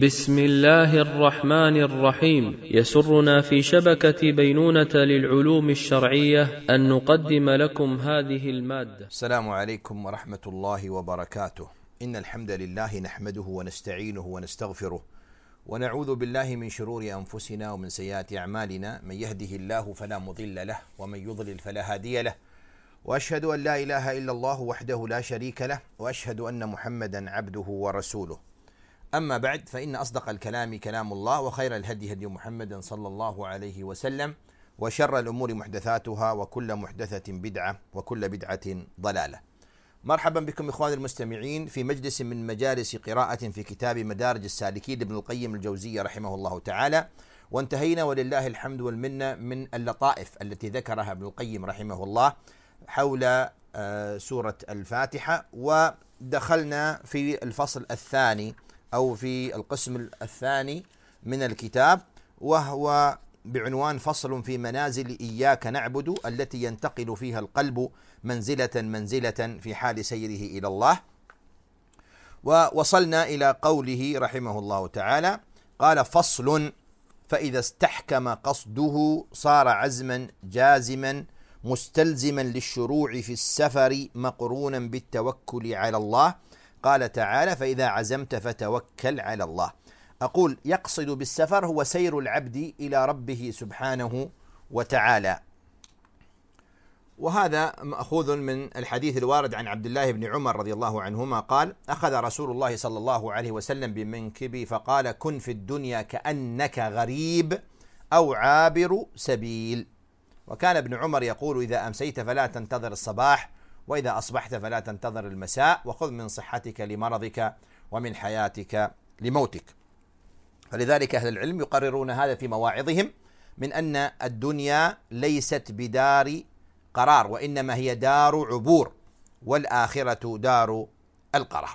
بسم الله الرحمن الرحيم. يسرنا في شبكة بينونة للعلوم الشرعية أن نقدم لكم هذه المادة. السلام عليكم ورحمة الله وبركاته. إن الحمد لله نحمده ونستعينه ونستغفره ونعوذ بالله من شرور أنفسنا ومن سيئات أعمالنا، من يهده الله فلا مضل له ومن يضلل فلا هادي له، وأشهد أن لا إله إلا الله وحده لا شريك له، وأشهد أن محمدا عبده ورسوله. أما بعد، فإن أصدق الكلام كلام الله، وخير الهدي هدي محمد صلى الله عليه وسلم، وشر الأمور محدثاتها، وكل محدثة بدعة، وكل بدعة ضلالة. مرحبا بكم إخواني المستمعين في مجلس من مجالس قراءة في كتاب مدارج السالكين لابن القيم الجوزية رحمه الله تعالى، وانتهينا ولله الحمد والمنة من اللطائف التي ذكرها ابن القيم رحمه الله حول سورة الفاتحة، ودخلنا في الفصل الثاني أو في القسم الثاني من الكتاب، وهو بعنوان فصل في منازل إياك نعبد، التي ينتقل فيها القلب منزلة في حال سيره إلى الله. ووصلنا إلى قوله رحمه الله تعالى: قال: فصل: فإذا استحكم قصده صار عزما جازما مستلزما للشروع في السفر مقرونا بالتوكل على الله. قال تعالى: فإذا عزمت فتوكل على الله. أقول: يقصد بالسفر هو سير العبد إلى ربه سبحانه وتعالى، وهذا مأخوذ من الحديث الوارد عن عبد الله بن عمر رضي الله عنهما قال: أخذ رسول الله صلى الله عليه وسلم بمنكبي فقال: كن في الدنيا كأنك غريب أو عابر سبيل. وكان ابن عمر يقول: إذا أمسيت فلا تنتظر الصباح، وإذا أصبحت فلا تنتظر المساء، وخذ من صحتك لمرضك ومن حياتك لموتك. فلذلك أهل العلم يقررون هذا في مواعظهم، من أن الدنيا ليست بدار قرار، وإنما هي دار عبور، والآخرة دار القرار.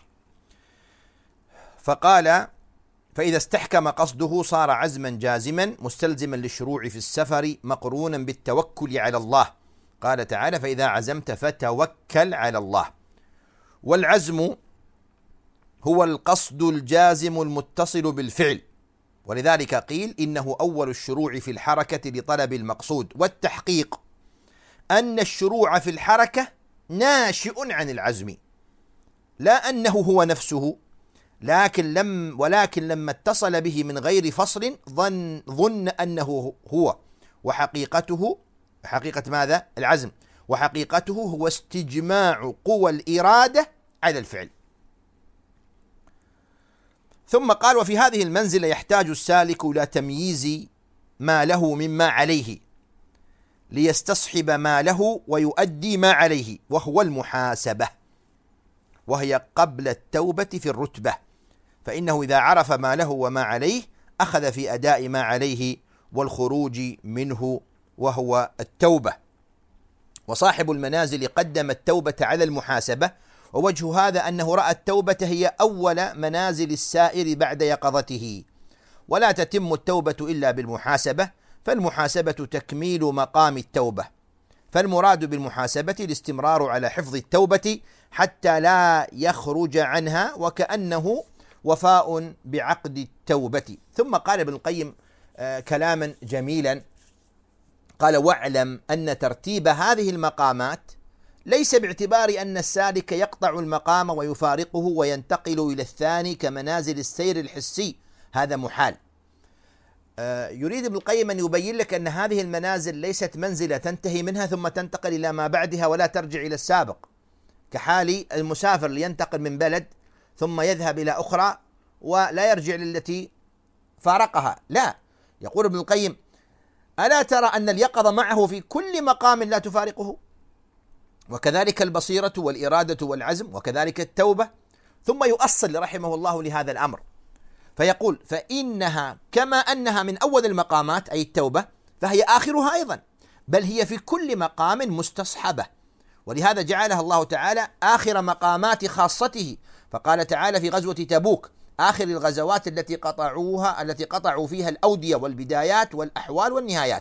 فقال: فإذا استحكم قصده صار عزما جازما مستلزما للشروع في السفر مقرونا بالتوكل على الله. قال تعالى: فإذا عزمت فتوكل على الله. والعزم هو القصد الجازم المتصل بالفعل، ولذلك قيل إنه أول الشروع في الحركة لطلب المقصود. والتحقيق أن الشروع في الحركة ناشئ عن العزم، لا أنه هو نفسه، ولكن لما اتصل به من غير فصل ظن أنه هو، وحقيقته حقيقة ماذا؟ العزم. وحقيقته هو استجماع قوى الإرادة على الفعل. ثم قال: وفي هذه المنزلة يحتاج السالك إلى تمييز ما له مما عليه، ليستصحب ما له ويؤدي ما عليه، وهو المحاسبة، وهي قبل التوبة في الرتبة. فإنه إذا عرف ما له وما عليه أخذ في أداء ما عليه والخروج منه، وهو التوبة. وصاحب المنازل قدم التوبة على المحاسبة، ووجه هذا أنه رأى التوبة هي أول منازل السائر بعد يقظته، ولا تتم التوبة إلا بالمحاسبة، فالمحاسبة تكميل مقام التوبة. فالمراد بالمحاسبة الاستمرار على حفظ التوبة حتى لا يخرج عنها، وكأنه وفاء بعقد التوبة. ثم قال ابن القيم كلاما جميلا، قال: واعلم أن ترتيب هذه المقامات ليس باعتبار أن السالك يقطع المقام ويفارقه وينتقل إلى الثاني كمنازل السير الحسي، هذا محال. يريد ابن القيم أن يبين لك أن هذه المنازل ليست منزلة تنتهي منها ثم تنتقل إلى ما بعدها ولا ترجع إلى السابق، كحال المسافر اللي ينتقل من بلد ثم يذهب إلى أخرى ولا يرجع للتي فارقها. لا، يقول ابن القيم: ألا ترى أن اليقظة معه في كل مقام لا تفارقه، وكذلك البصيرة والإرادة والعزم، وكذلك التوبة. ثم يؤصل رحمه الله لهذا الأمر فيقول: فإنها كما أنها من أول المقامات أي التوبة، فهي آخرها أيضا، بل هي في كل مقام مستصحبة، ولهذا جعلها الله تعالى آخر مقامات خاصته. فقال تعالى في غزوة تبوك: آخر الغزوات التي قطعوا فيها الأودية والبدايات والأحوال والنهايات.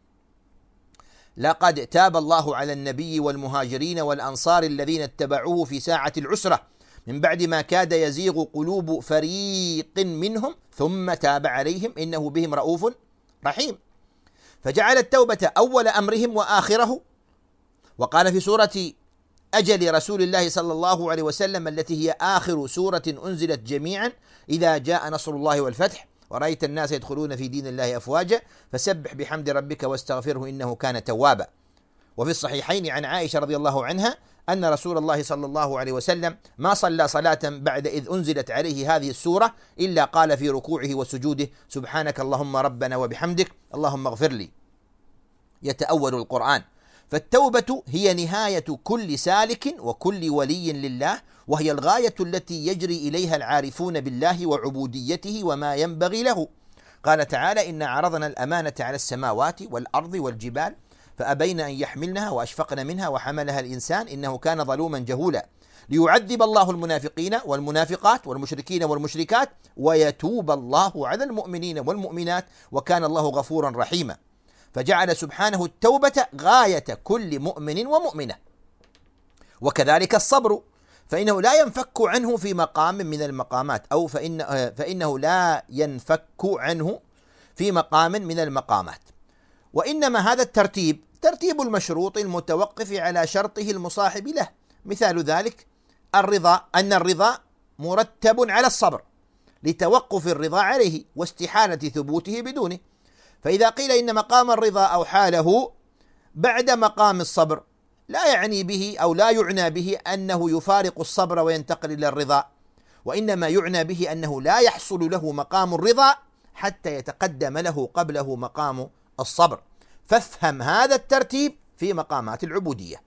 لقد تاب الله على النبي والمهاجرين والأنصار الذين اتبعوه في ساعة العسرة من بعد ما كاد يزيغ قلوب فريق منهم ثم تاب عليهم إنه بهم رؤوف رحيم. فجعل التوبة أول أمرهم وآخره، وقال في سورة أجل رسول الله صلى الله عليه وسلم التي هي آخر سورة أنزلت جميعا: إذا جاء نصر الله والفتح ورأيت الناس يدخلون في دين الله أفواجا فسبح بحمد ربك واستغفره إنه كان توابا. وفي الصحيحين عن عائشة رضي الله عنها أن رسول الله صلى الله عليه وسلم ما صلى صلاة بعد إذ أنزلت عليه هذه السورة إلا قال في ركوعه وسجوده: سبحانك اللهم ربنا وبحمدك اللهم اغفر لي. يتأول القرآن. فالتوبة هي نهاية كل سالك وكل ولي لله، وهي الغاية التي يجري إليها العارفون بالله وعبوديته وما ينبغي له. قال تعالى: إنا عرضنا الأمانة على السماوات والأرض والجبال فأبين أن يحملنها وأشفقن منها وحملها الإنسان إنه كان ظلوما جهولا، ليعذب الله المنافقين والمنافقات والمشركين والمشركات ويتوب الله على المؤمنين والمؤمنات وكان الله غفورا رحيما. فجعل سبحانه التوبة غاية كل مؤمن ومؤمنة. وكذلك الصبر، فإنه لا ينفك عنه في مقام من المقامات، أو فإنه لا ينفك عنه في مقام من المقامات، وإنما هذا الترتيب ترتيب المشروط المتوقف على شرطه المصاحب له. مثال ذلك الرضا، أن الرضا مرتب على الصبر لتوقف الرضا عليه واستحالة ثبوته بدونه. فإذا قيل إن مقام الرضا أو حاله بعد مقام الصبر لا يعني به أو لا يعنى به أنه يفارق الصبر وينتقل إلى الرضا، وإنما يعنى به أنه لا يحصل له مقام الرضا حتى يتقدم له قبله مقام الصبر. فافهم هذا الترتيب في مقامات العبودية.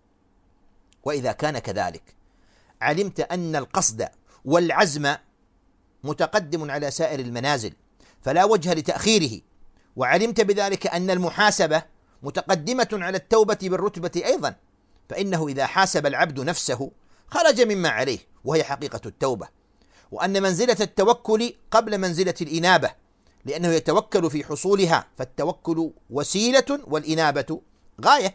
وإذا كان كذلك علمت أن القصد والعزم متقدم على سائر المنازل فلا وجه لتأخيره، وعلمت بذلك أن المحاسبة متقدمة على التوبة بالرتبة أيضا، فإنه إذا حاسب العبد نفسه خرج مما عليه وهي حقيقة التوبة، وأن منزلة التوكل قبل منزلة الإنابة لأنه يتوكل في حصولها، فالتوكل وسيلة والإنابة غاية.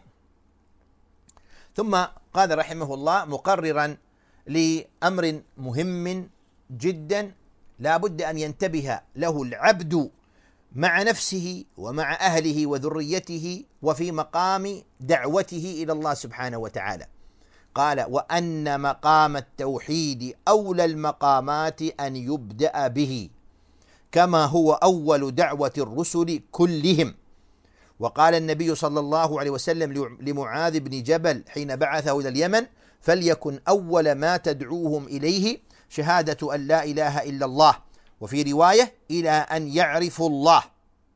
ثم قال رحمه الله مقررا لأمر مهم جدا لا بد أن ينتبه له العبد مع نفسه ومع أهله وذريته وفي مقام دعوته إلى الله سبحانه وتعالى. قال: وأن مقام التوحيد أولى المقامات أن يبدأ به كما هو أول دعوة الرسل كلهم. وقال النبي صلى الله عليه وسلم لمعاذ بن جبل حين بعثه إلى اليمن: فليكن أول ما تدعوهم إليه شهادة أن لا إله إلا الله، وفي رواية إلى أن يعرفوا الله.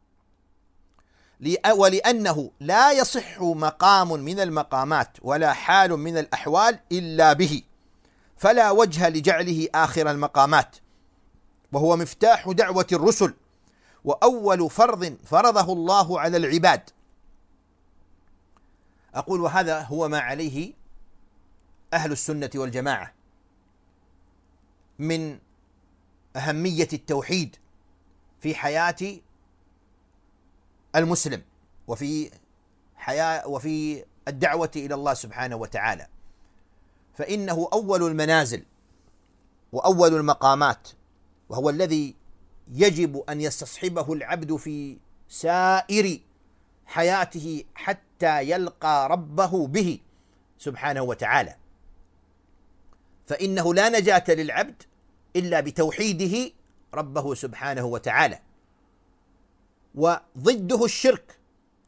ولأنه لا يصح مقام من المقامات ولا حال من الأحوال إلا به، فلا وجه لجعله آخر المقامات، وهو مفتاح دعوة الرسل وأول فرض فرضه الله على العباد. أقول وهذا هو ما عليه أهل السنة والجماعة من أهمية التوحيد في حياة المسلم وفي الدعوة إلى الله سبحانه وتعالى، فإنه أول المنازل وأول المقامات، وهو الذي يجب أن يستصحبه العبد في سائر حياته حتى يلقى ربه به سبحانه وتعالى. فإنه لا نجاة للعبد إلا بتوحيده ربه سبحانه وتعالى، وضده الشرك،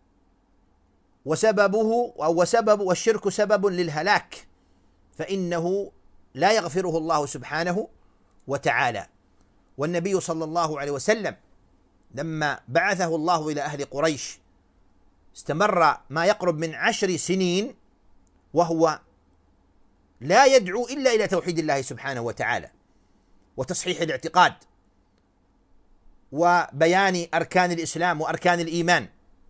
والشرك سبب للهلاك، فإنه لا يغفره الله سبحانه وتعالى. والنبي صلى الله عليه وسلم لما بعثه الله إلى أهل قريش استمر ما يقرب من 10 سنين وهو لا يدعو إلا إلى توحيد الله سبحانه وتعالى وتصحيح الاعتقاد وبيان أركان الإسلام وأركان الإيمان.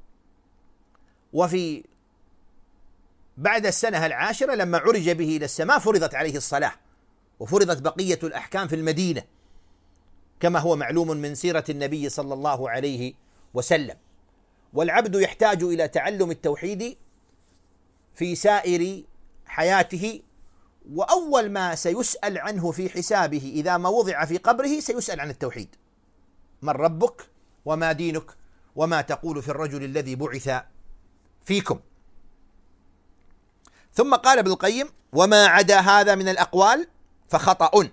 وفي بعد السنة 10 لما عرج به إلى السماء فرضت عليه الصلاة وفرضت بقية الأحكام في المدينة كما هو معلوم من سيرة النبي صلى الله عليه وسلم. والعبد يحتاج إلى تعلم التوحيد في سائر حياته وأول ما سيسأل عنه في حسابه إذا ما وضع في قبره سيسأل عن التوحيد: من ربك وما دينك وما تقول في الرجل الذي بعث فيكم. ثم قال ابن القيم: وما عدا هذا من الأقوال فخطأ،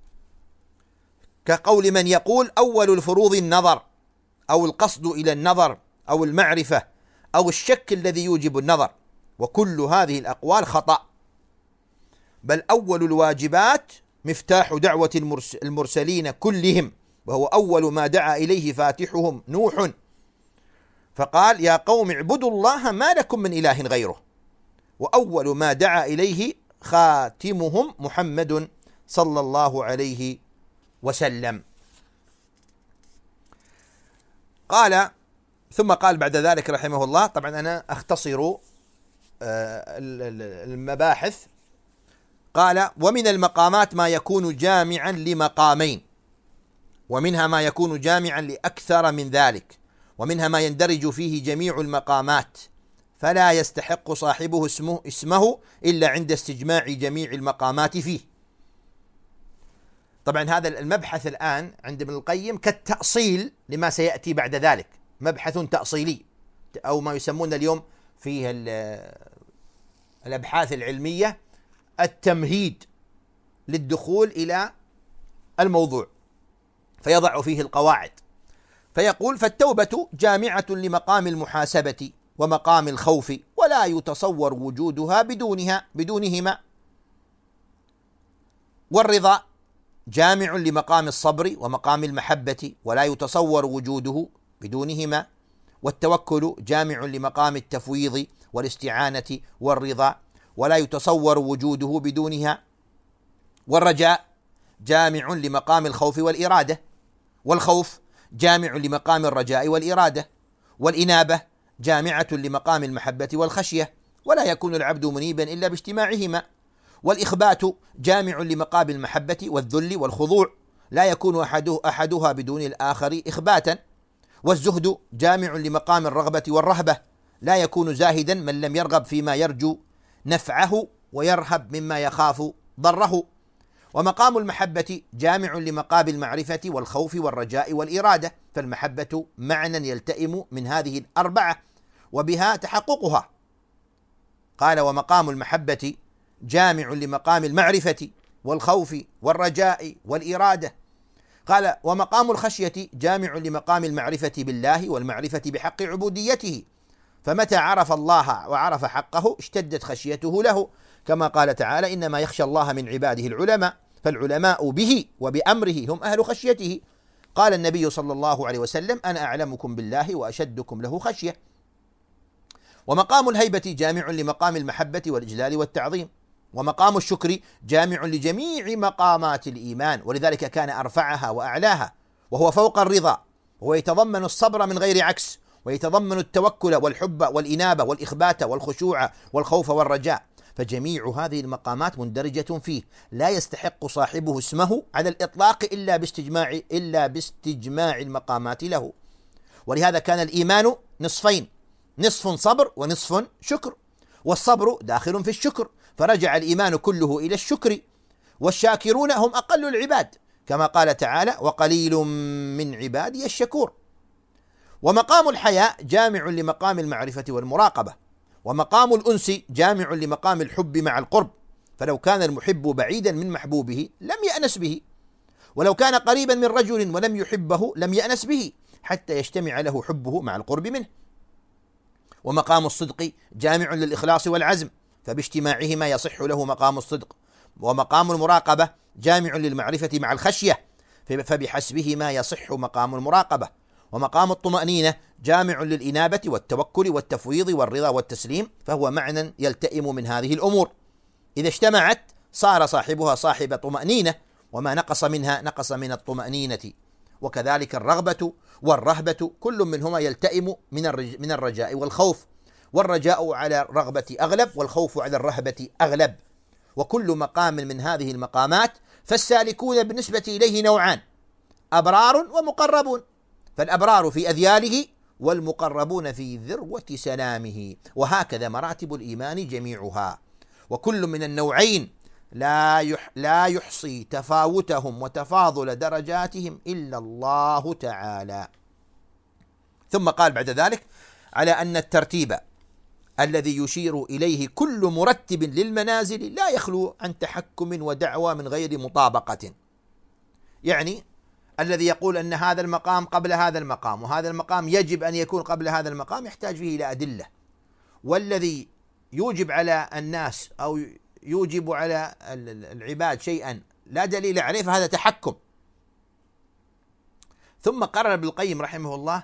كقول من يقول أول الفروض النظر، أو القصد إلى النظر، أو المعرفة، أو الشك الذي يوجب النظر، وكل هذه الأقوال خطأ، بل أول الواجبات مفتاح دعوة المرسلين كلهم، وهو أول ما دعا إليه فاتحهم نوح، فقال: يا قوم اعبدوا الله ما لكم من إله غيره، وأول ما دعا إليه خاتمهم محمد صلى الله عليه وسلم. قال ثم قال بعد ذلك رحمه الله، طبعا أنا أختصر المباحث، قال: ومن المقامات ما يكون جامعا لمقامين، ومنها ما يكون جامعا لأكثر من ذلك، ومنها ما يندرج فيه جميع المقامات فلا يستحق صاحبه اسمه إلا عند استجماع جميع المقامات فيه. طبعا هذا المبحث الآن عند ابن القيم كالتأصيل لما سيأتي بعد ذلك، مبحث تأصيلي، أو ما يسمون اليوم فيه الأبحاث العلمية التمهيد للدخول إلى الموضوع، فيضع فيه القواعد، فيقول: فالتوبة جامعة لمقام المحاسبة ومقام الخوف، ولا يتصور وجودها بدونهما. والرضا جامع لمقام الصبر ومقام المحبة، ولا يتصور وجوده بدونهما. والتوكل جامع لمقام التفويض والاستعانة والرضا، ولا يتصور وجوده بدونها. والرجاء جامع لمقام الخوف والإرادة، والخوف جامع لمقام الرجاء والإرادة. والإنابة جامعة لمقام المحبة والخشية، ولا يكون العبد منيبا إلا باجتماعهما. والإخبات جامع لمقام المحبة والذل والخضوع، لا يكون أحدها بدون الآخر إخباتا. والزهد جامع لمقام الرغبة والرهبة، لا يكون زاهدا من لم يرغب فيما يرجو نفعه ويرهب مما يخاف ضره. ومقام المحبة جامع لمقام المعرفة والخوف والرجاء والإرادة، فالمحبة معنى يلتئم من هذه الأربعة وبها تحققها. قال: ومقام المحبة جامع لمقام المعرفة والخوف والرجاء والإرادة. قال: ومقام الخشية جامع لمقام المعرفة بالله والمعرفة بحق عبوديته، فمتى عرف الله وعرف حقه اشتدت خشيته له، كما قال تعالى: إنما يخشى الله من عباده العلماء، فالعلماء به وبأمره هم أهل خشيته. قال النبي صلى الله عليه وسلم: أنا أعلمكم بالله وأشدكم له خشية. ومقام الهيبة جامع لمقام المحبة والإجلال والتعظيم. ومقام الشكر جامع لجميع مقامات الإيمان، ولذلك كان أرفعها وأعلاها، وهو فوق الرضا، وهو يتضمن الصبر من غير عكس، ويتضمن التوكل والحب والإنابة والإخبات والخشوع والخوف والرجاء، فجميع هذه المقامات مندرجة فيه، لا يستحق صاحبه اسمه على الإطلاق إلا باستجماع المقامات له. ولهذا كان الإيمان نصفين: نصف صبر ونصف شكر، والصبر داخل في الشكر، فرجع الإيمان كله إلى الشكر. والشاكرون هم أقل العباد، كما قال تعالى: وقليل من عبادي الشكور. ومقام الحياء جامع لمقام المعرفة والمراقبة. ومقام الأنس جامع لمقام الحب مع القرب، فلو كان المحب بعيدا من محبوبه لم يأنس به، ولو كان قريبا من رجل ولم يحبه لم يأنس به، حتى يجتمع له حبه مع القرب منه. ومقام الصدق جامع للإخلاص والعزم، فباجتماعهما يصح له مقام الصدق. ومقام المراقبة جامع للمعرفة مع الخشية، فبحسبهما يصح مقام المراقبة. ومقام الطمأنينة جامع للإنابة والتوكل والتفويض والرضا والتسليم، فهو معنى يلتئم من هذه الأمور. إذا اجتمعت صار صاحبها صاحب طمأنينة، وما نقص منها نقص من الطمأنينة. وكذلك الرغبة والرهبة كل منهما يلتئم من الرجاء والخوف، والرجاء على الرغبة أغلب، والخوف على الرهبة أغلب. وكل مقام من هذه المقامات فالسالكون بالنسبة إليه نوعان: أبرار ومقربون، فالأبرار في أذياله والمقربون في ذروة سلامه، وهكذا مراتب الإيمان جميعها. وكل من النوعين لا يحصي تفاوتهم وتفاضل درجاتهم إلا الله تعالى. ثم قال بعد ذلك: على أن الترتيب الذي يشير إليه كل مرتب للمنازل لا يخلو عن تحكم ودعوى من غير مطابقة. يعني الذي يقول أن هذا المقام قبل هذا المقام وهذا المقام يجب أن يكون قبل هذا المقام يحتاج فيه إلى أدلة، والذي يوجب على الناس أو يوجب على العباد شيئا لا دليل عليه فهذا تحكم. ثم قرر ابن القيم رحمه الله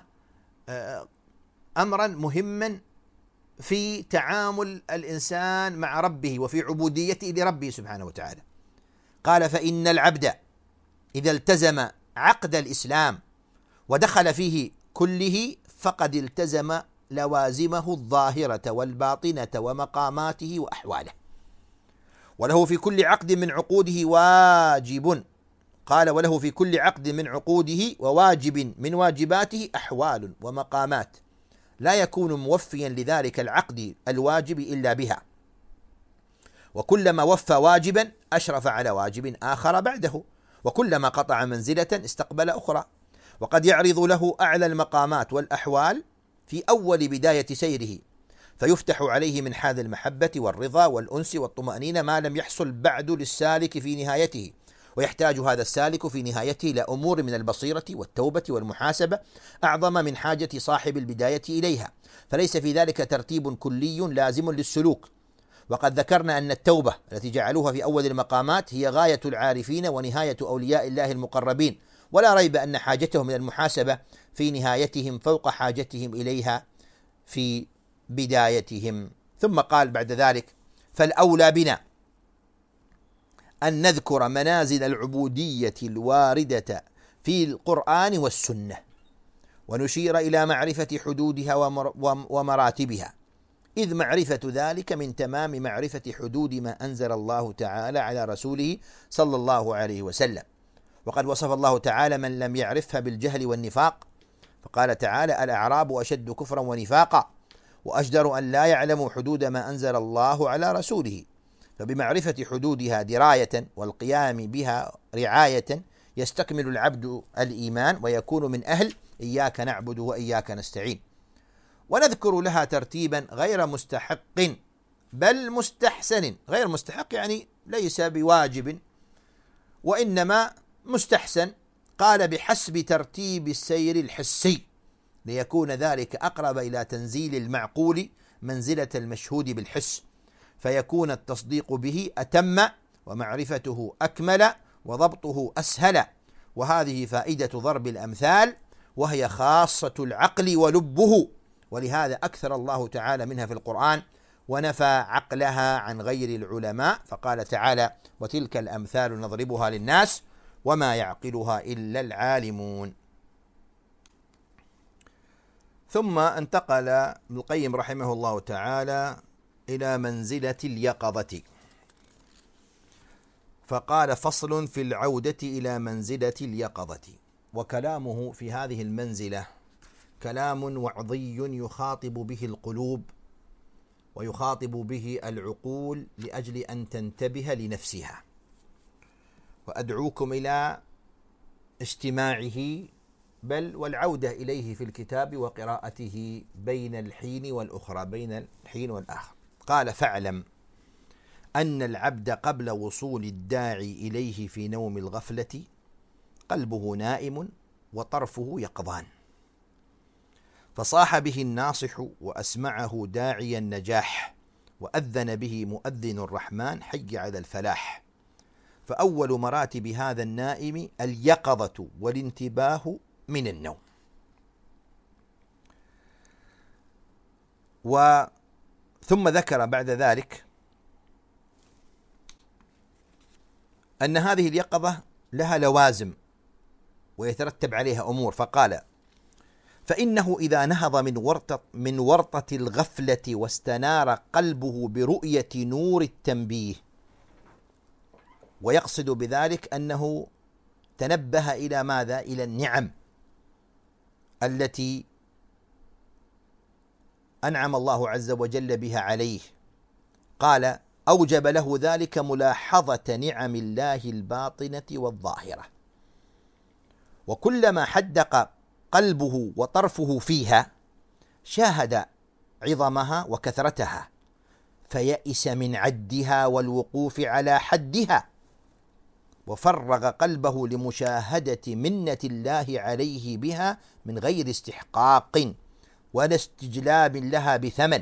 أمرا مهما في تعامل الإنسان مع ربه وفي عبوديته لربه سبحانه وتعالى. قال: فإن العبد إذا التزم عقد الإسلام ودخل فيه كله فقد التزم لوازمه الظاهرة والباطنة ومقاماته وأحواله، وله في كل عقد من عقوده واجب. قال: وله في كل عقد من عقوده وواجب من واجباته أحوال ومقامات لا يكون موفيا لذلك العقد الواجب إلا بها، وكلما وفى واجبا أشرف على واجب آخر بعده، وكلما قطع منزلة استقبل أخرى، وقد يعرض له أعلى المقامات والأحوال في أول بداية سيره، فيفتح عليه من حال المحبة والرضا والأنس والطمأنينة ما لم يحصل بعد للسالك في نهايته، ويحتاج هذا السالك في نهايته إلى أمور من البصيرة والتوبة والمحاسبة أعظم من حاجة صاحب البداية إليها، فليس في ذلك ترتيب كلي لازم للسلوك. وقد ذكرنا أن التوبة التي جعلوها في أول المقامات هي غاية العارفين ونهاية أولياء الله المقربين، ولا ريب أن حاجتهم إلى المحاسبة في نهايتهم فوق حاجتهم إليها في بدايتهم. ثم قال بعد ذلك: فالأولى بنا أن نذكر منازل العبودية الواردة في القرآن والسنة، ونشير إلى معرفة حدودها ومراتبها، إذ معرفة ذلك من تمام معرفة حدود ما أنزل الله تعالى على رسوله صلى الله عليه وسلم. وقد وصف الله تعالى من لم يعرفها بالجهل والنفاق، فقال تعالى: الأعراب أشد كفرا ونفاقا وأجدر أن لا يعلموا حدود ما أنزل الله على رسوله. فبمعرفة حدودها دراية والقيام بها رعاية يستكمل العبد الإيمان ويكون من أهل إياك نعبد وإياك نستعين. ونذكر لها ترتيبا غير مستحق بل مستحسن. غير مستحق يعني ليس بواجب وإنما مستحسن. قال: بحسب ترتيب السير الحسي، ليكون ذلك أقرب إلى تنزيل المعقول منزلة المشهود بالحس، فيكون التصديق به أتم ومعرفته أكمل وضبطه أسهل. وهذه فائدة ضرب الأمثال، وهي خاصة العقل ولبه، ولهذا أكثر الله تعالى منها في القرآن، ونفى عقلها عن غير العلماء، فقال تعالى: وتلك الأمثال نضربها للناس وما يعقلها إلا العالمون. ثم انتقل ابن القيم رحمه الله تعالى إلى منزلة اليقظة، فقال: فصل في العودة إلى منزلة اليقظة. وكلامه في هذه المنزلة كلام وعظي يخاطب به القلوب ويخاطب به العقول لأجل أن تنتبه لنفسها، وأدعوكم إلى استماعه بل والعودة إليه في الكتاب وقراءته بين الحين والأخرى، بين الحين والآخر. قال: فاعلم أن العبد قبل وصول الداعي إليه في نوم الغفلة قلبه نائم وطرفه يقظان، فصاح به الناصح وأسمعه داعي النجاح، وأذن به مؤذن الرحمن حي على الفلاح. فأول مراتب هذا النائم اليقظة والانتباه من النوم. ثم ذكر بعد ذلك أن هذه اليقظة لها لوازم ويترتب عليها أمور، فقال: فإنه إذا نهض من ورطة الغفلة واستنار قلبه برؤية نور التنبيه، ويقصد بذلك أنه تنبه إلى ماذا؟ إلى النعم التي أنعم الله عز وجل بها عليه. قال: أوجب له ذلك ملاحظة نعم الله الباطنة والظاهرة، وكلما حدق قلبه وطرفه فيها شاهد عظمها وكثرتها، فيئس من عدها والوقوف على حدها، وفرغ قلبه لمشاهدة منة الله عليه بها من غير استحقاق ولا استجلاب لها بثمن.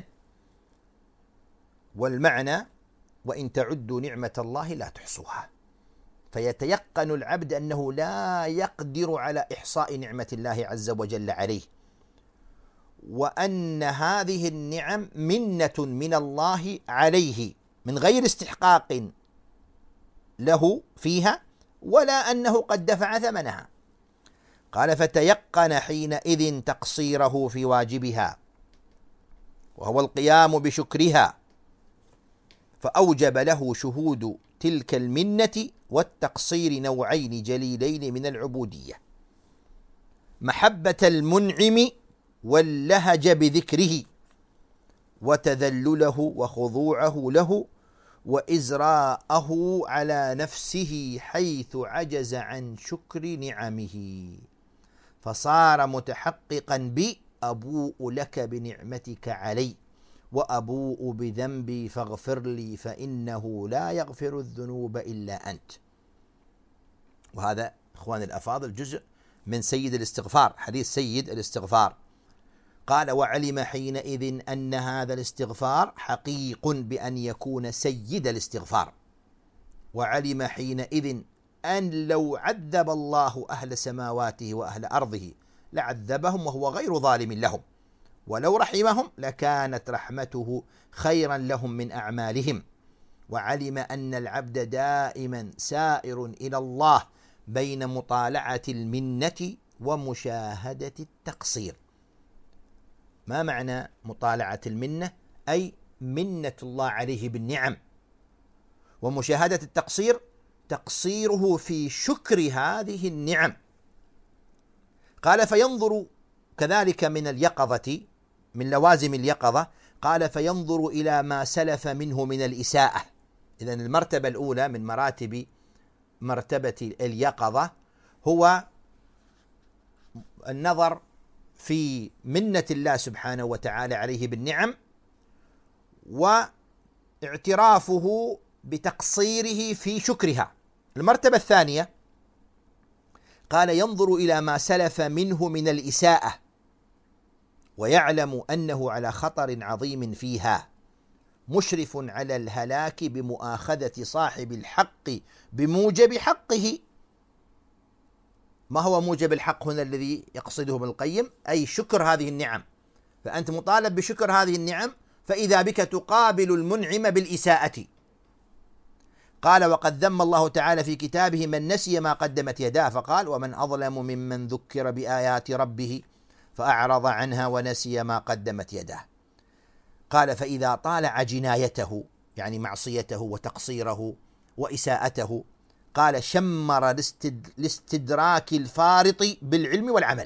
والمعنى: وإن تعدوا نعمة الله لا تحصوها. فيتيقن العبد أنه لا يقدر على إحصاء نعمة الله عز وجل عليه، وأن هذه النعم منة من الله عليه من غير استحقاق له فيها، ولا أنه قد دفع ثمنها. قال: فتيقن حينئذ تقصيره في واجبها، وهو القيام بشكرها، فأوجب له شهود تلك المنة والتقصير نوعين جليلين من العبودية: محبة المنعم واللهج بذكره، وتذلله وخضوعه له، وإزراءه على نفسه حيث عجز عن شكر نعمه، فصار متحققا بأبوء لك بنعمتك علي، وأبوء بذنبي فاغفر لي فإنه لا يغفر الذنوب إلا أنت. وهذا إخواني الأفاضل جزء من سيد الاستغفار، حديث سيد الاستغفار. قال: وعلم حينئذ أن هذا الاستغفار حقيق بأن يكون سيد الاستغفار، وعلم حينئذ أن لو عذب الله أهل سماواته وأهل أرضه لعذبهم وهو غير ظالم لهم، ولو رحمهم لكانت رحمته خيرا لهم من أعمالهم. وعلم أن العبد دائما سائر إلى الله بين مطالعة المنة ومشاهدة التقصير. ما معنى مطالعة المنة؟ أي منة الله عليه بالنعم، ومشاهدة التقصير تقصيره في شكر هذه النعم. قال: فينظر كذلك من اليقظة، من لوازم اليقظة، قال: فينظر إلى ما سلف منه من الإساءة. إذن المرتبة الأولى من مراتب مرتبة اليقظة هو النظر في منة الله سبحانه وتعالى عليه بالنعم، واعترافه بتقصيره في شكرها. المرتبة الثانية قال: ينظر إلى ما سلف منه من الإساءة، ويعلم أنه على خطر عظيم فيها، مشرف على الهلاك بمؤاخذة صاحب الحق بموجب حقه. ما هو موجب الحق هنا الذي يقصده ابن القيم؟ أي شكر هذه النعم، فأنت مطالب بشكر هذه النعم، فإذا بك تقابل المنعم بالإساءة. قال: وقد ذم الله تعالى في كتابه من نسي ما قدمت يداه، فقال: ومن أظلم ممن ذكر بآيات ربه فأعرض عنها ونسي ما قدمت يداه. قال: فإذا طالع جنايته، يعني معصيته وتقصيره وإساءته، قال: شمر لاستدراك الفارط بالعلم والعمل،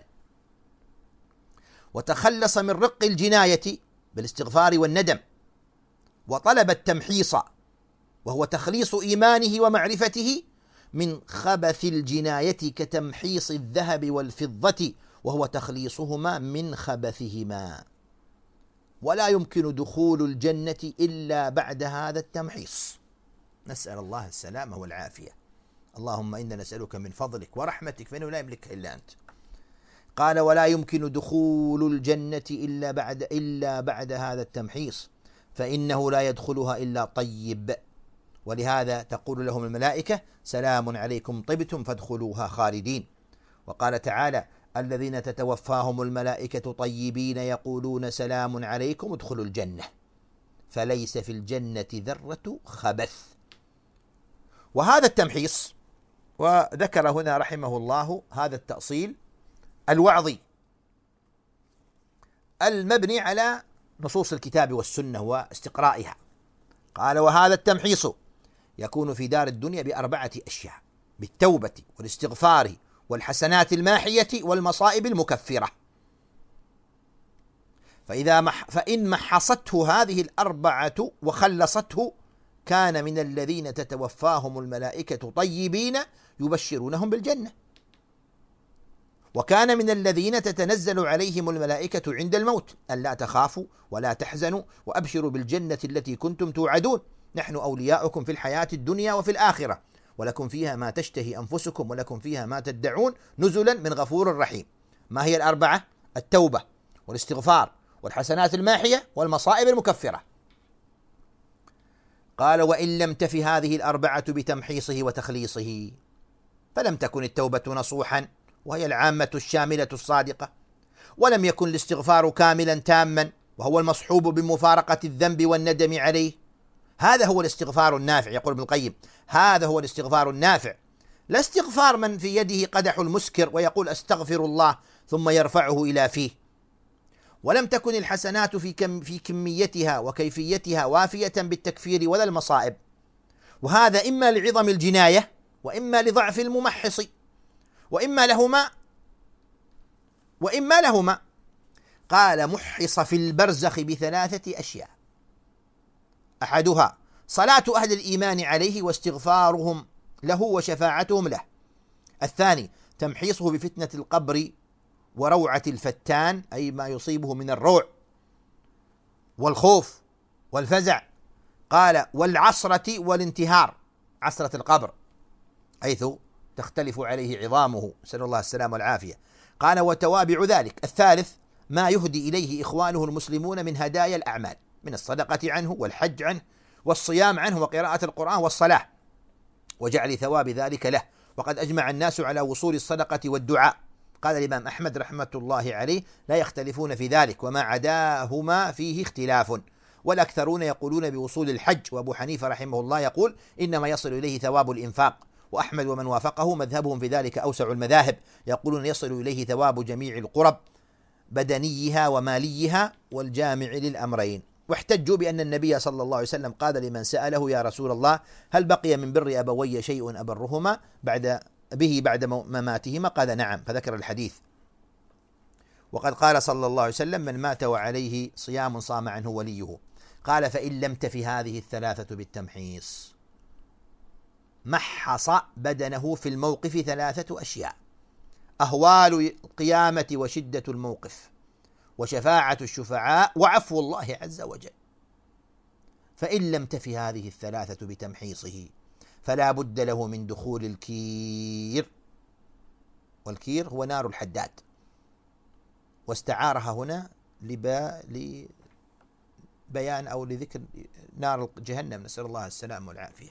وتخلص من رق الجناية بالاستغفار والندم، وطلب التمحيص، وهو تخليص إيمانه ومعرفته من خبث الجناية كتمحيص الذهب والفضة، وهو تخليصهما من خبثهما. ولا يمكن دخول الجنة إلا بعد هذا التمحيص، نسأل الله السلامة والعافية. اللهم إنا نسألك من فضلك ورحمتك فإنه لا يملكها إلا أنت. قال: ولا يمكن دخول الجنة إلا بعد هذا التمحيص، فإنه لا يدخلها إلا طيب، ولهذا تقول لهم الملائكة: سلام عليكم طبتم فادخلوها خالدين. وقال تعالى: الذين تتوفاهم الملائكة طيبين يقولون سلام عليكم ادخلوا الجنة، فليس في الجنة ذرة خبث. وهذا التمحيص، وذكر هنا رحمه الله هذا التأصيل الوعظي المبني على نصوص الكتاب والسنة واستقرائها. قال: وهذا التمحيص يكون في دار الدنيا بأربعة أشياء: بالتوبة والاستغفار والحسنات الماحية والمصائب المكفرة. فإن محصته هذه الأربعة وخلصته كان من الذين تتوفاهم الملائكة طيبين يبشرونهم بالجنة، وكان من الذين تتنزل عليهم الملائكة عند الموت ألا تخافوا ولا تحزنوا وأبشروا بالجنة التي كنتم توعدون، نحن أولياؤكم في الحياة الدنيا وفي الآخرة ولكم فيها ما تشتهي أنفسكم ولكم فيها ما تدعون نزلا من غفور رحيم. ما هي الأربعة؟ التوبة والاستغفار والحسنات الماحية والمصائب المكفرة. قال: وإن لم تف هذه الأربعة بتمحيصه وتخليصه فلم تكن التوبة نصوحا وهي العامة الشاملة الصادقة، ولم يكن الاستغفار كاملا تاما وهو المصحوب بمفارقة الذنب والندم عليه. هذا هو الاستغفار النافع، يقول ابن القيم: هذا هو الاستغفار النافع، لا استغفار من في يده قدح المسكر ويقول أستغفر الله ثم يرفعه إلى فيه. ولم تكن الحسنات في كميتها وكيفيتها وافية بالتكفير ولا المصائب، وهذا إما لعظم الجناية وإما لضعف الممحص وإما لهما. قال: محص في البرزخ بثلاثة أشياء: أحدها صلاة أهل الإيمان عليه واستغفارهم له وشفاعتهم له. الثاني تمحيصه بفتنة القبر وروعة الفتان، أي ما يصيبه من الروع والخوف والفزع. قال: والعصرة والانتهار، عصرة القبر حيث تختلف عليه عظامه، نسأل الله السلامة والعافية. قال: وتوابع ذلك. الثالث ما يهدي إليه إخوانه المسلمون من هدايا الأعمال، من الصدقة عنه والحج عنه والصيام عنه وقراءة القرآن والصلاة، وجعل ثواب ذلك له. وقد أجمع الناس على وصول الصدقة والدعاء. قال الإمام أحمد رحمة الله عليه: لا يختلفون في ذلك، وما عداهما فيه اختلاف، والأكثرون يقولون بوصول الحج، وأبو حنيفة رحمه الله يقول إنما يصل إليه ثواب الإنفاق، وأحمد ومن وافقه مذهبهم في ذلك أوسع المذاهب، يقولون يصل إليه ثواب جميع القرب بدنيها وماليها والجامع للأمرين. واحتجوا بأن النبي صلى الله عليه وسلم قال لمن سأله: يا رسول الله، هل بقي من بر أبوي شيء أبرهما بعد مماتهما؟ قال: نعم، فذكر الحديث. وقد قال صلى الله عليه وسلم: من مات وعليه صيام صام عنه وليه. قال: فإن لم تف هذه الثلاثة بالتمحيص محص بدنه في الموقف ثلاثة أشياء: أهوال القيامة وشدة الموقف وشفاعة الشفعاء وعفو الله عز وجل. فإن لم تف هذه الثلاثة بتمحيصه فلا بد له من دخول الكير، والكير هو نار الحداد، واستعارها هنا لبيان أو لذكر نار جهنم، نسأل الله السلام والعافية.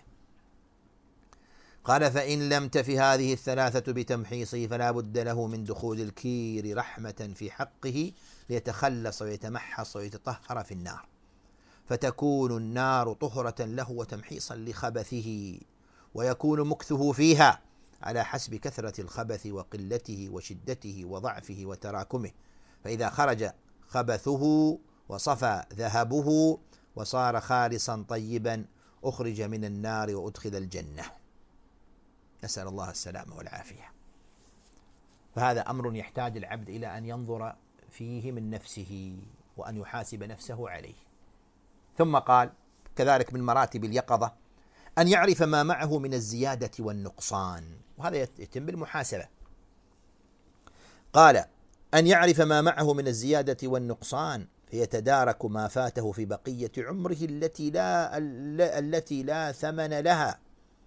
قال: فإن لم تف هذه الثلاثة بتمحيصه فلا بد له من دخول الكير رحمة في حقه ليتخلص ويتمحص ويتطهر في النار، فتكون النار طهرة له وتمحيصا لخبثه، ويكون مكثه فيها على حسب كثرة الخبث وقلته وشدته وضعفه وتراكمه، فإذا خرج خبثه وصفى ذهبه وصار خالصا طيبا أخرج من النار وأدخل الجنة، نسأل الله السلامة والعافية. فهذا أمر يحتاج العبد إلى أن ينظر فيه من نفسه وأن يحاسب نفسه عليه. ثم قال: كذلك من مراتب اليقظة أن يعرف ما معه من الزيادة والنقصان، وهذا يتم بالمحاسبة. قال: أن يعرف ما معه من الزيادة والنقصان فيتدارك ما فاته في بقية عمره التي لا ثمن لها،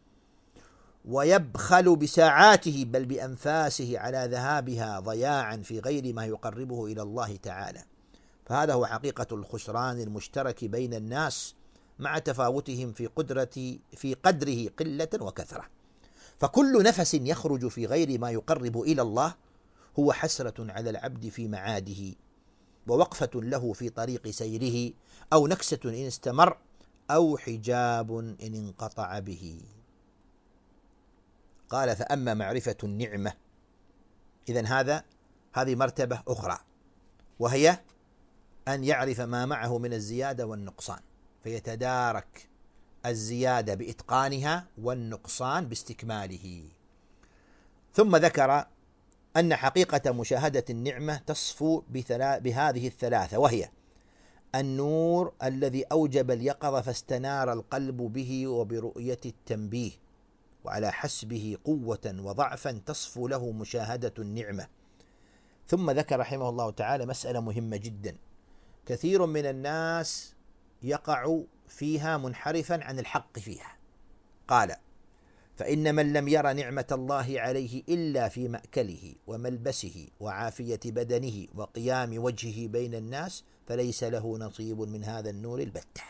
ويبخل بساعاته بل بأنفاسه على ذهابها ضياعا في غير ما يقربه إلى الله تعالى. فهذا هو حقيقة الخسران المشترك بين الناس مع تفاوتهم في قدره قلة وكثرة. فكل نفس يخرج في غير ما يقرب إلى الله هو حسرة على العبد في معاده، ووقفة له في طريق سيره، أو نكسة إن استمر، أو حجاب إن انقطع به. قال: فأما معرفة النعمة، إذن هذه مرتبة أخرى، وهي أن يعرف ما معه من الزيادة والنقصان فيتدارك الزيادة بإتقانها والنقصان باستكماله. ثم ذكر أن حقيقة مشاهدة النعمة تصفو بهذه الثلاثة، وهي النور الذي أوجب اليقظة فاستنار القلب به وبرؤية التنبيه، وعلى حسبه قوة وضعفا تصفو له مشاهدة النعمة. ثم ذكر رحمه الله تعالى مسألة مهمة جدا كثير من الناس يقع فيها منحرفا عن الحق فيها. قال: فإن من لم ير نعمة الله عليه إلا في مأكله وملبسه وعافية بدنه وقيام وجهه بين الناس فليس له نصيب من هذا النور البتة.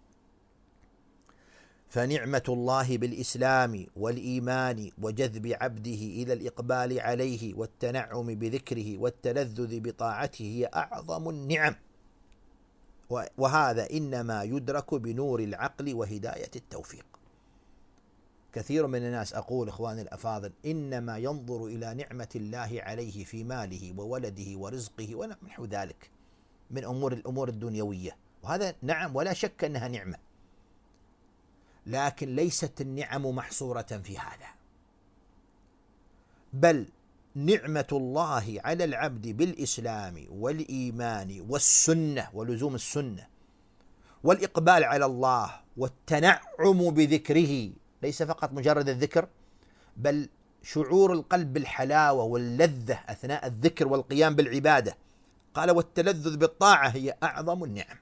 فنعمة الله بالإسلام والإيمان وجذب عبده إلى الإقبال عليه والتنعم بذكره والتلذذ بطاعته هي أعظم النعم، وهذا إنما يدرك بنور العقل وهداية التوفيق. كثير من الناس، أقول إخواني الأفاضل، إنما ينظر إلى نعمة الله عليه في ماله وولده ورزقه ونحو ذلك من الأمور الدنيوية، وهذا نعم ولا شك أنها نعمة، لكن ليست النعم محصورة في هذا، بل نعمة الله على العبد بالإسلام والإيمان والسنة ولزوم السنة والإقبال على الله والتنعم بذكره، ليس فقط مجرد الذكر، بل شعور القلب بالحلاوة واللذة أثناء الذكر والقيام بالعبادة. قال: والتلذذ بالطاعة هي أعظم النعم.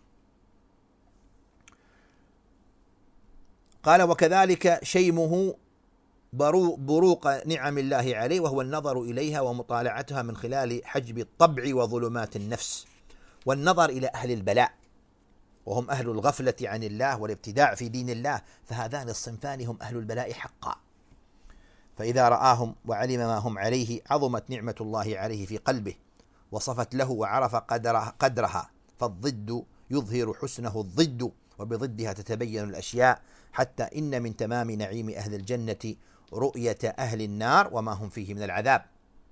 قال: وكذلك شيمه بروق نعم الله عليه، وهو النظر إليها ومطالعتها من خلال حجب الطبع وظلمات النفس، والنظر إلى أهل البلاء وهم أهل الغفلة عن الله والابتداع في دين الله، فهذان الصنفان هم أهل البلاء حقا. فإذا رآهم وعلم ما هم عليه عظمت نعمة الله عليه في قلبه وصفت له وعرف قدرها، فالضد يظهر حسنه الضد، وبضدها تتبين الأشياء، حتى إن من تمام نعيم أهل الجنة رؤية أهل النار وما هم فيه من العذاب.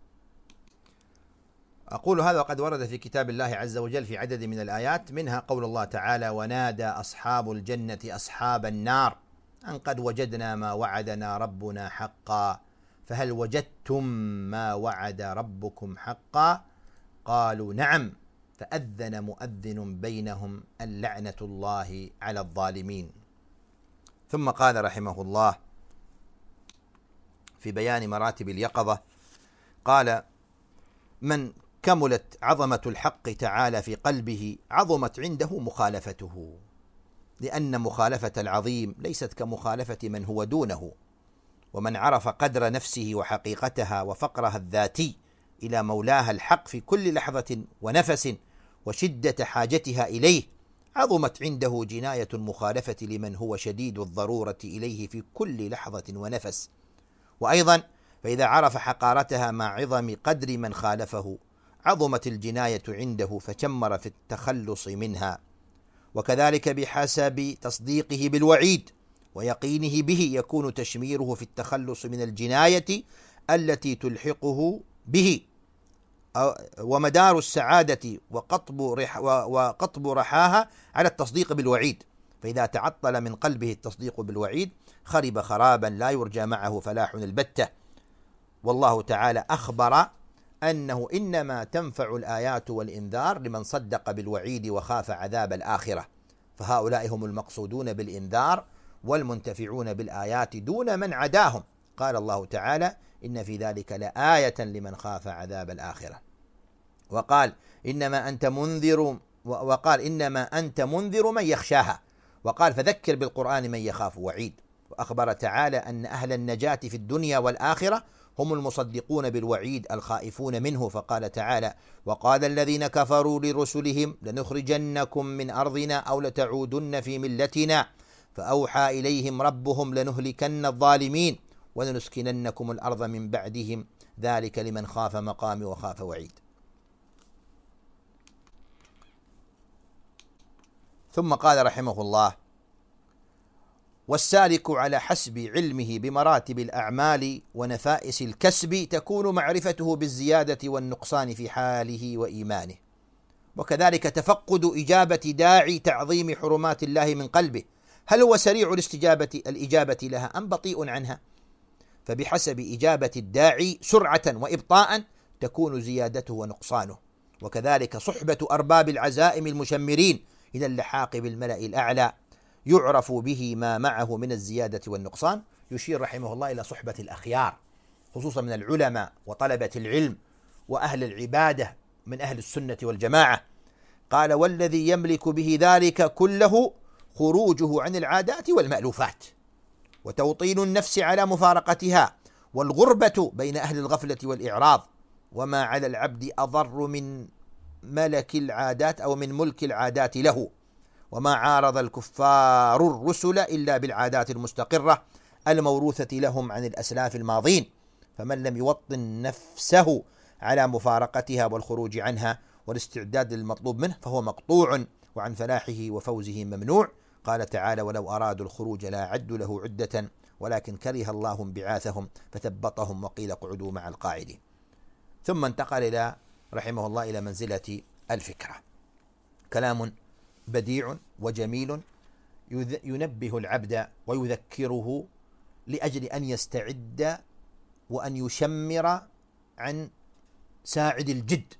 أقول هذا وقد ورد في كتاب الله عز وجل في عدد من الآيات، منها قول الله تعالى: ونادى أصحاب الجنة أصحاب النار أن قد وجدنا ما وعدنا ربنا حقا فهل وجدتم ما وعد ربكم حقا؟ قالوا نعم، فأذن مؤذن بينهم اللعنة الله على الظالمين. ثم قال رحمه الله في بيان مراتب اليقظة، قال: من كملت عظمة الحق تعالى في قلبه عظمت عنده مخالفته، لأن مخالفة العظيم ليست كمخالفة من هو دونه. ومن عرف قدر نفسه وحقيقتها وفقرها الذاتي إلى مولاها الحق في كل لحظة ونفس وشدة حاجتها إليه، عظمت عنده جناية المخالفة لمن هو شديد الضرورة إليه في كل لحظة ونفس. وأيضا فإذا عرف حقارتها مع عظم قدر من خالفه عظمت الجناية عنده فشمر في التخلص منها. وكذلك بحسب تصديقه بالوعيد ويقينه به يكون تشميره في التخلص من الجناية التي تلحقه به. ومدار السعادة وقطب رحاها على التصديق بالوعيد، فإذا تعطل من قلبه التصديق بالوعيد خرب خرابا لا يرجى معه فلاح البتة. والله تعالى أخبر أنه إنما تنفع الآيات والإنذار لمن صدق بالوعيد وخاف عذاب الآخرة، فهؤلاء هم المقصودون بالإنذار والمنتفعون بالآيات دون من عداهم. قال الله تعالى: إن في ذلك لآية لمن خاف عذاب الآخرة. وقال: إنما أنت منذر من يخشاها. وقال: فذكر بالقرآن من يخاف وعيد. وأخبر تعالى أن أهل النجاة في الدنيا والآخرة هم المصدقون بالوعيد الخائفون منه، فقال تعالى: وقال الذين كفروا لرسلهم لنخرجنكم من أرضنا أو لتعودن في ملتنا فأوحى إليهم ربهم لنهلكن الظالمين ولنسكننكم الأرض من بعدهم ذلك لمن خاف مقامي وخاف وعيد. ثم قال رحمه الله: والسالك على حسب علمه بمراتب الأعمال ونفائس الكسب تكون معرفته بالزيادة والنقصان في حاله وإيمانه، وكذلك تفقد إجابة داعي تعظيم حرمات الله من قلبه، هل هو سريع الإجابة لها أم بطيء عنها؟ فبحسب إجابة الداعي سرعة وإبطاء تكون زيادته ونقصانه. وكذلك صحبة أرباب العزائم المشمرين إلى اللحاق بالملأ الأعلى يعرف به ما معه من الزيادة والنقصان. يشير رحمه الله إلى صحبة الأخيار خصوصا من العلماء وطلبة العلم وأهل العبادة من أهل السنة والجماعة. قال: والذي يملك به ذلك كله خروجه عن العادات والمألوفات، وتوطين النفس على مفارقتها، والغربة بين أهل الغفلة والإعراض. وما على العبد أضر من ملك العادات أو من ملك العادات له. وما عارض الكفار الرسل إلا بالعادات المستقرة الموروثة لهم عن الأسلاف الماضين. فمن لم يوطن نفسه على مفارقتها والخروج عنها والاستعداد للمطلوب منه فهو مقطوع، وعن فلاحه وفوزه ممنوع. قال تعالى: ولو أرادوا الخروج لا عدوا له عدة ولكن كره الله انبعاثهم فثبطهم وقيل اقعدوا مع القاعدين. ثم انتقل إلى رحمه الله إلى منزلة الفكرة. كلام بديع وجميل ينبه العبد ويذكره لأجل أن يستعد وأن يشمر عن ساعد الجد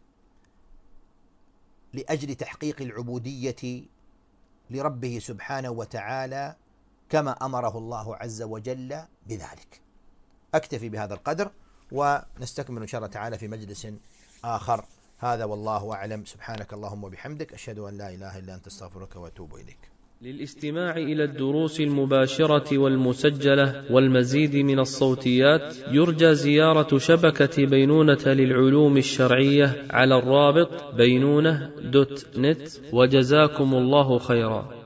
لأجل تحقيق العبودية لربه سبحانه وتعالى كما أمره الله عز وجل بذلك. أكتفي بهذا القدر ونستكمل إن شاء الله تعالى في مجلس آخر. هذا والله أعلم. سبحانك اللهم وبحمدك، أشهد أن لا إله إلا أنت، استغفرك وأتوب إليك. للاستماع إلى الدروس المباشرة والمسجلة والمزيد من الصوتيات يرجى زيارة شبكة بينونة للعلوم الشرعية على الرابط بينونة.net. وجزاكم الله خيرا.